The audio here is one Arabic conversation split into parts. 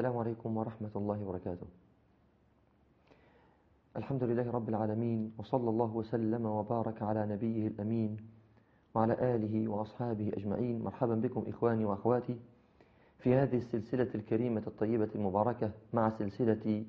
السلام عليكم ورحمة الله وبركاته. الحمد لله رب العالمين، وصلى الله وسلم وبارك على نبيه الأمين وعلى آله وأصحابه أجمعين. مرحبا بكم إخواني وأخواتي في هذه السلسلة الكريمة الطيبة المباركة مع سلسلة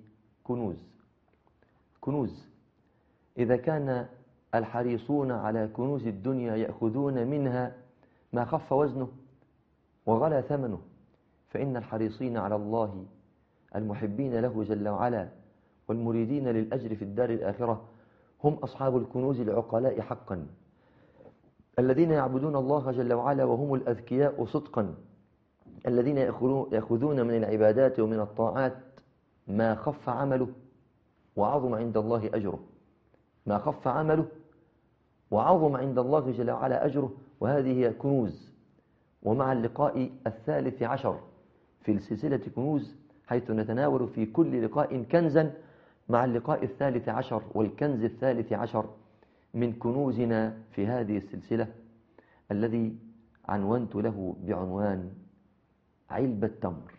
كنوز. إذا كان الحريصون على كنوز الدنيا يأخذون منها ما خف وزنه وغلا ثمنه، فإن الحريصين على الله المحبين له جل وعلا والمريدين للأجر في الدار الآخرة هم أصحاب الكنوز العقلاء حقا، الذين يعبدون الله جل وعلا وهم الأذكياء صدقا، الذين يأخذون من العبادات ومن الطاعات ما خف عمله وعظم عند الله أجره، ما خف عمله وعظم عند الله جل وعلا أجره. وهذه هي كنوز. ومع اللقاء الثالث عشر في سلسلة كنوز، حيث نتناول في كل لقاء كنزا، مع اللقاء الثالث عشر والكنز الثالث عشر من كنوزنا في هذه السلسلة، الذي عنونت له بعنوان علبة تمر.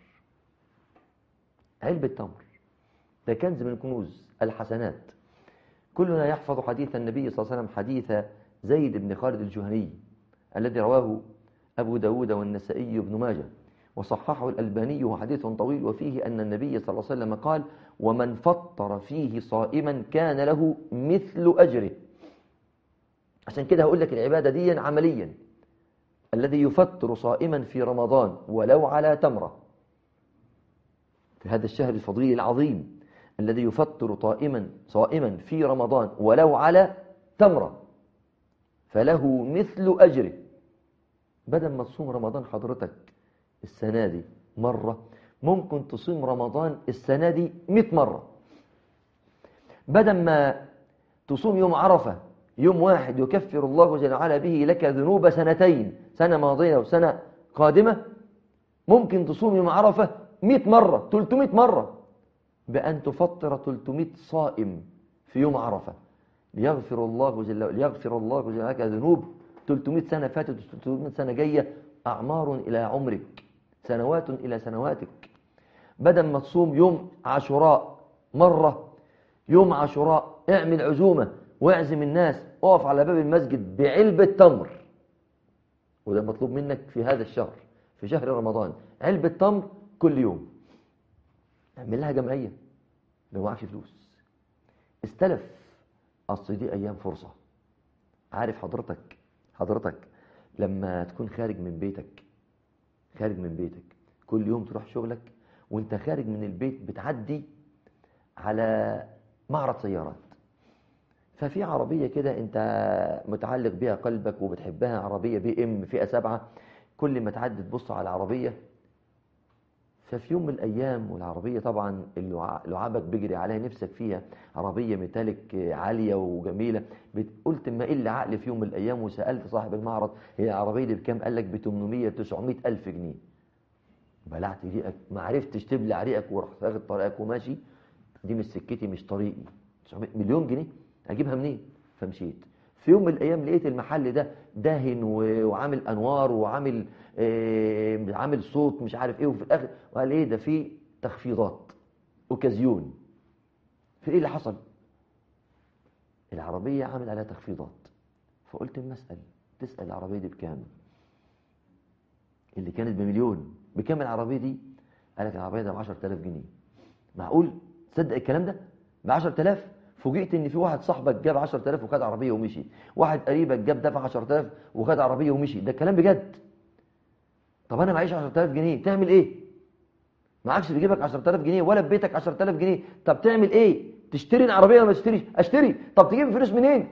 علبة تمر ده كنز من كنوز الحسنات. كلنا يحفظ حديث النبي صلى الله عليه وسلم، حديث زيد بن خالد الجهني الذي رواه أبو داود والنسائي بن ماجه وصححه الألباني، وحديث طويل، وفيه أن النبي صلى الله عليه وسلم قال: ومن فطر فيه صائما كان له مثل أجره. عشان كده هقول لك العبادة دي عمليا، الذي يفطر صائما في رمضان ولو على تمرة في هذا الشهر الفضيل العظيم، الذي يفطر صائما في رمضان ولو على تمرة فله مثل أجره. بدل ما تصوم رمضان حضرتك السنة دي مرة، ممكن تصوم رمضان السنة دي 100 مرة. بدل ما تصوم يوم عرفة يوم واحد يكفر الله جل وعلا به لك ذنوب سنتين، سنة ماضية وسنة قادمة، ممكن تصوم يوم عرفة 100 مرة، 300 مرة، بأن تفطر 300 صائم في يوم عرفة، ليغفر الله جل لك ذنوب 300 سنة فاتت و300 سنة جاية، أعمار إلى عمرك، سنوات إلى سنواتك. بدل ما تصوم يوم عاشوراء مرة، يوم عاشوراء اعمل عزومة واعزم الناس، اقف على باب المسجد بعلبة تمر، وده مطلوب منك في هذا الشهر، في شهر رمضان، علبة تمر كل يوم. اعمل لها جمعية لو معكش فلوس، استلف، أصل دي أيام فرصة. عارف حضرتك لما تكون خارج من بيتك كل يوم تروح شغلك، وانت خارج من البيت بتعدي على معرض سيارات، ففي عربية كده انت متعلق بها قلبك وبتحبها، عربية BM فئة 7، كل ما تعدي تبص على العربية. ففي يوم من الأيام، والعربية طبعا اللي لعابك بيجري عليها نفسك فيها، عربية ميتاليك عالية وجميلة، قلت ما إلا عقلي في يوم من الأيام وسألت صاحب المعرض هي العربية دي بكام؟ قال لك ب 800-900 ألف جنيه. بلعت ريقك، ما عرفتش تبلع ريقك، ورحت واخد طريقك وماشي، دي مش سكتي مش طريقي، 900 مليون جنيه أجيبها منين؟ فمشيت. في يوم من الأيام لقيت المحل ده داهن وعامل أنوار وعامل عامل صوت مش عارف ايه، وفي الاخر وقال ايه ده؟ فيه تخفيضات اوكازيون. في ايه اللي حصل؟ العربية عامل عليها تخفيضات. فقلت اما تسأل العربية دي بكام؟ اللي كانت بمليون بكام العربية دي؟ قال لك العربية ده ب 10,000 جنيه. معقول تصدق الكلام ده؟ ب 10,000؟ فوجئت ان في واحد صاحبك جاب 10,000 وخد عربية ومشي، واحد قريبك جاب دفع 10,000 وخد عربية ومشي. ده الكلام بجد. طب انا معيش 10,000 جنيه، تعمل ايه؟ معكش في جيبك 10,000 جنيه ولا في بيتك 10,000 جنيه، طب تعمل ايه؟ تشتري العربيه ولا ما تشتريش؟ اشتري. طب تجيب الفلوس منين؟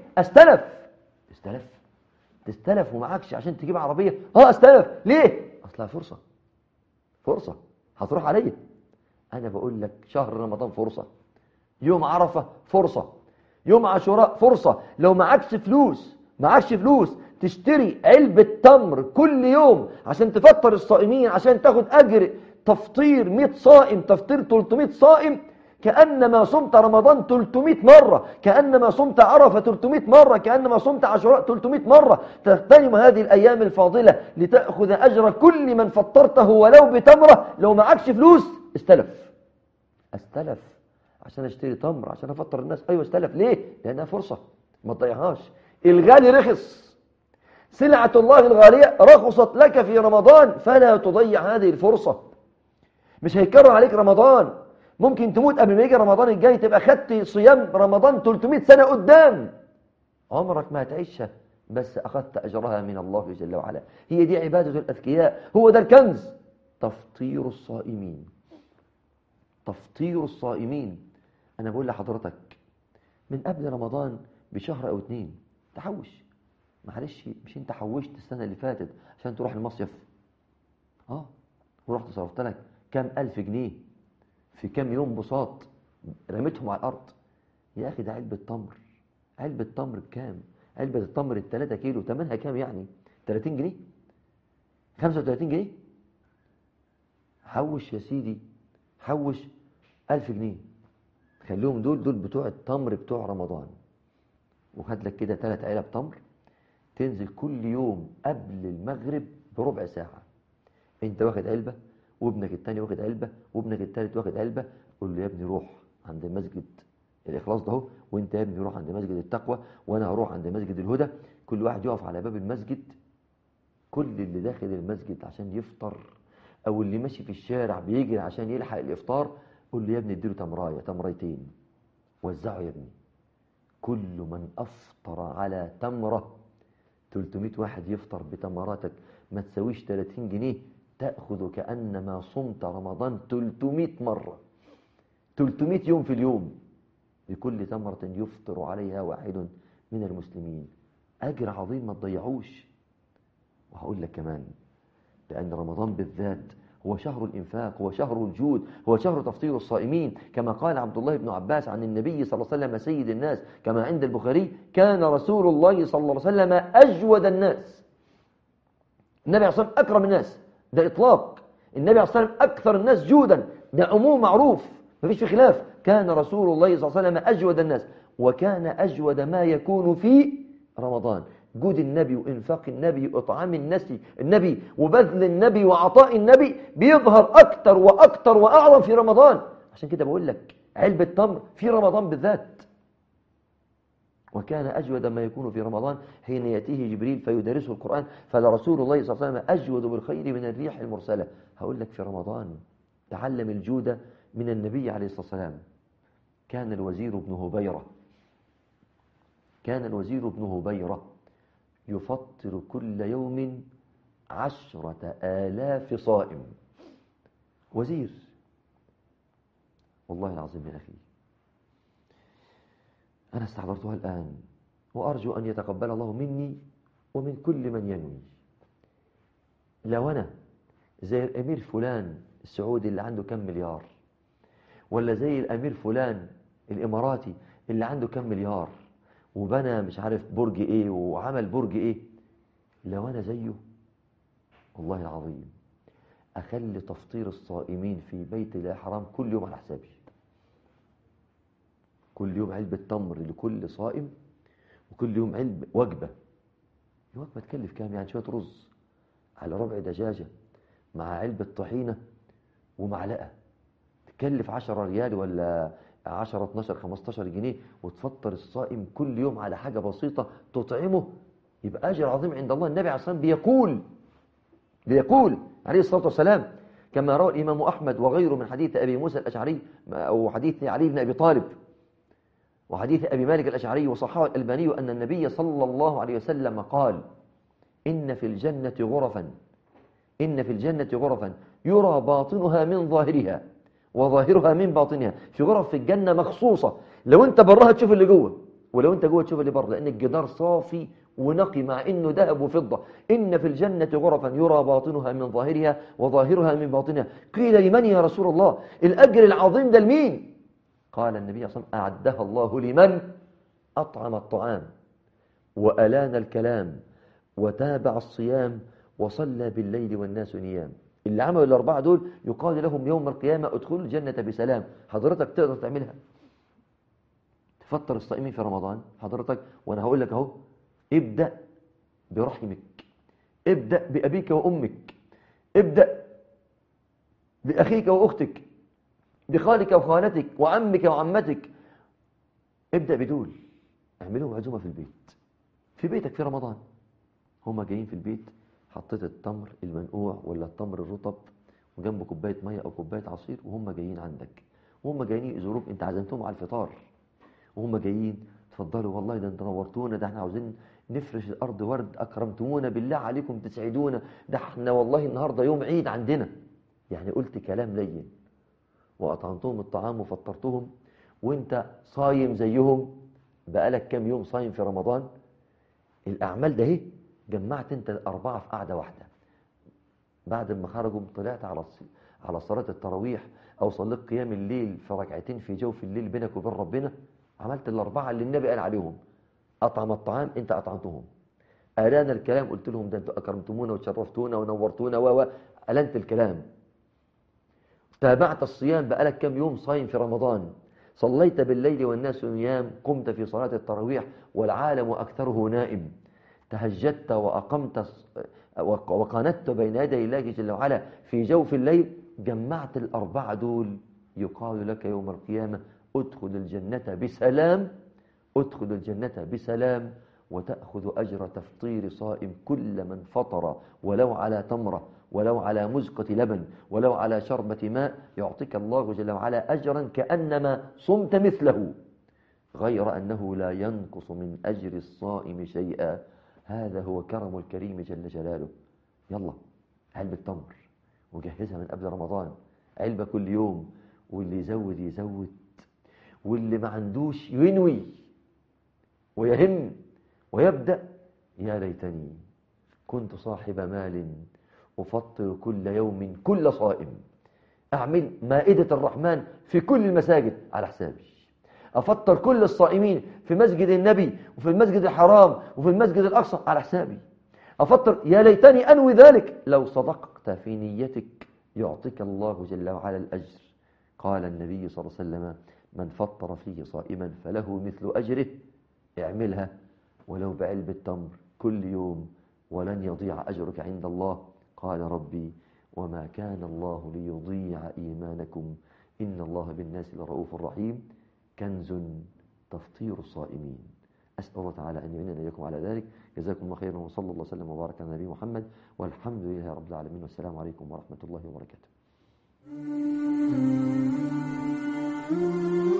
تستلف ومعكش عشان تجيب عربيه. استلف ليه؟ اصلها فرصه هتروح عليا. انا بقول لك شهر رمضان فرصه، يوم عرفه فرصه، يوم عاشوراء فرصه. لو معكش فلوس تشتري علبة تمر كل يوم عشان تفطر الصائمين، عشان تاخد أجر تفطير 100 صائم، تفطير 300 صائم، كأنما صمت رمضان 300 مرة، كأنما صمت عرفة 300 مرة، كأنما صمت عاشوراء 300 مرة. تغتنم هذه الأيام الفاضلة لتأخذ أجر كل من فطرته ولو بتمرة. لو معكش فلوس استلف عشان اشتري تمر، عشان افطر الناس. ايوه استلف. ليه؟ لانها فرصة ما تضيعهاش. الغالي رخص، سلعة الله الغالية رخصت لك في رمضان، فلا تضيع هذه الفرصة. مش هيكرر عليك رمضان، ممكن تموت قبل ما يجي رمضان الجاي، تبقى خدت صيام رمضان 300 سنة قدام، عمرك ما هتعيشها، بس أخذت أجرها من الله جل وعلا. هي دي عبادة الأذكياء، هو ده الكنز. تفطير الصائمين، تفطير الصائمين. أنا بقول لحضرتك من قبل رمضان بشهر أو 2 تحوش. معلش، مش انت حوشت السنة اللي فاتت عشان تروح المصيف؟ ورحت صرفت لك كام ألف جنيه في كام يوم بساط، رميتهم على الأرض. يا أخي ده علبة تمر، علبة تمر بكام؟ علبة التمر ال3 كيلو تمنها كام يعني؟ 30 جنيه، 35 جنيه. حوش يا سيدي، حوش 1000 جنيه، خليهم دول بتوع التمر بتوع رمضان، وخد لك كده 3 علب تمر، تنزل كل يوم قبل المغرب بربع ساعة، انت واخد علبة وابنك التاني واخد علبة وابنك التالت واخد علبة. قول له يا ابني روح عند مسجد الإخلاص ده، وانت يا ابني روح عند مسجد التقوى، وانا هروح عند مسجد الهدى. كل واحد يقف على باب المسجد، كل اللي داخل المسجد عشان يفطر او اللي ماشي في الشارع بيجري عشان يلحق الإفطار، قول له يا ابني اديله تمراية تمريتين، وزعه يا ابني. كل من أفطر على تمرة، 300 واحد يفطر بتمراتك ما تسويش 30 جنيه، تأخذ كأنما صمت رمضان 300 مرة، 300 يوم في اليوم، لكل تمرة يفطر عليها واحد من المسلمين. أجر عظيم ما تضيعوش. وهقول لك كمان، لأن رمضان بالذات هو شهر الإنفاق، هو شهر الجود، هو شهر تفطير الصائمين، كما قال عبد الله بن عباس عن النبي صلى الله عليه وسلم سيد الناس، كما عند البخاري: كان رسول الله صلى الله عليه وسلم أجود الناس. النبي عليه الصلاة والسلام أكرم الناس، ده إطلاق. النبي عليه الصلاة والسلام أكثر الناس جودا، ده عموم معروف مفيش في خلاف. كان رسول الله صلى الله عليه وسلم أجود الناس، وكان أجود ما يكون في رمضان. جود النبي وإنفاق النبي وإطعام النبي وبذل النبي وعطاء النبي بيظهر أكتر وأكتر وأعظم في رمضان. عشان كده بقول لك علبة تمر في رمضان بالذات. وكان أجود ما يكون في رمضان حين يأتيه جبريل فيدرسه القرآن، فلرسول الله صلى الله عليه وسلم أجود بالخير من الريح المرسلة. هقول لك في رمضان تعلم الجودة من النبي عليه الصلاة والسلام. كان الوزير بن هبيرة يفطر كل يوم 10,000 صائم. وزير، والله العظيم يا أخي أنا استحضرتها الآن، وأرجو أن يتقبل الله مني ومن كل من ينوي. لو أنا زي الأمير فلان السعودي اللي عنده كم مليار، ولا زي الأمير فلان الإماراتي اللي عنده كم مليار وبنى مش عارف برج إيه وعمل برج إيه، لو أنا زيه والله العظيم أخلي تفطير الصائمين في بيت الله حرام كل يوم على حسابي. كل يوم علبة تمر لكل صائم، وكل يوم وجبة. الوجبة تكلف كام يعني؟ شوية رز على ربع دجاجة مع علبة طحينة ومعلقة، تكلف 10 ريال ولا 10 12 15 جنيه، وتفطر الصائم كل يوم على حاجة بسيطة تطعمه، يبقى أجر عظيم عند الله. النبي عليه الصلاة والسلام بيقول عليه الصلاة والسلام كما روى الإمام أحمد وغيره من حديث أبي موسى الأشعري أو حديث علي بن أبي طالب وحديث أبي مالك الأشعري وصححه الألباني أن النبي صلى الله عليه وسلم قال: إن في الجنة غرفا يرى باطنها من ظاهرها وظاهرها من باطنها. في غرف في الجنة مخصوصة، لو أنت براها تشوف اللي جوه، ولو أنت جوه تشوف اللي بره، لأن الجدار صافي ونقي مع إنه ذهب وفضة. إن في الجنة غرفا يرى باطنها من ظاهرها وظاهرها من باطنها. قيل: لمن يا رسول الله؟ الأجر العظيم ده لمين؟ قال النبي صلى الله عليه وسلم: أعدها الله لمن أطعم الطعام وألان الكلام وتابع الصيام وصلى بالليل والناس نيام. اللي عملوا الأربعة دول يقال لهم يوم القيامة ادخلوا الجنة بسلام. حضرتك تقدر تعملها؟ تفطر الصائمين في رمضان حضرتك، وأنا هقول لك أهو: ابدأ برحمك، ابدأ بأبيك وأمك، ابدأ بأخيك وأختك، بخالك وخالتك وعمك وعمتك. ابدأ بدول، اعملوا عزومة في البيت، في بيتك في رمضان. هما جايين في البيت، حطيت التمر المنقوع ولا التمر الرطب وجنبه كوباية مية أو كوباية عصير، وهم جايين عندك، وهم جايين يزوروك، انت عزمتهم على الفطار، وهم جايين تفضلوا والله ده انت نورتونا، ده احنا عاوزين نفرش الأرض ورد، أكرمتمونا بالله عليكم تسعدونا، ده احنا والله النهاردة يوم عيد عندنا. يعني قلت كلام لين وأطعمتهم الطعام وفطرتهم، وانت صايم زيهم، بقالك كام يوم صايم في رمضان. الأعمال ده جمعت انت الأربعة في قعدة واحدة. بعد ما خرجوا طلعت على صلاة التراويح أو صليت قيام الليل في ركعتين في جوف الليل بينك وبين ربنا، عملت الأربعة اللي النبي قال عليهم. أطعم الطعام انت أطعمتهم، ألان الكلام قلت لهم ده انتوا أكرمتمونا وشرفتونا ونورتونا ألنت الكلام. تابعت الصيام، بقالك كم يوم صايم في رمضان، صليت بالليل والناس نيام، قمت في صلاة التراويح والعالم أكثره نائم، تهجدت وأقمت وقنت بين يدي الله جل وعلا في جوف الليل. جمعت الأربعة دول، يقال لك يوم القيامة ادخل الجنة بسلام، ادخل الجنة بسلام، وتأخذ أجر تفطير صائم كل من فطر ولو على تمرة ولو على مزقة لبن ولو على شربة ماء، يعطيك الله جل وعلا أجرا كأنما صمت مثله، غير أنه لا ينقص من أجر الصائم شيئا. هذا هو كرم الكريم جل جلاله. يلا علبة تمر وجهزها من قبل رمضان، علبة كل يوم، واللي يزود يزود، واللي ما عندوش ينوي ويهم ويبدأ. يا ليتني كنت صاحب مال أفطر كل يوم كل صائم، أعمل مائدة الرحمن في كل المساجد على حسابي، أفطر كل الصائمين في مسجد النبي وفي المسجد الحرام وفي المسجد الأقصى على حسابي، أفطر. يا ليتني أنوي ذلك. لو صدقت في نيتك يعطيك الله جل وعلا الأجر. قال النبي صلى الله عليه وسلم من فطر فيه صائما فله مثل أجره. اعملها ولو بعلبة تمر كل يوم ولن يضيع أجرك عند الله. قال ربي وما كان الله ليضيع إيمانكم إن الله بالناس لرؤوف رحيم. كنز تفطير الصائمين. أسأل الله تعالى أن يعيننا إياكم على ذلك. جزاكم الله خيرا، وصلى الله وسلم وبارك على نبينا محمد، والحمد لله رب العالمين، والسلام عليكم ورحمة الله وبركاته.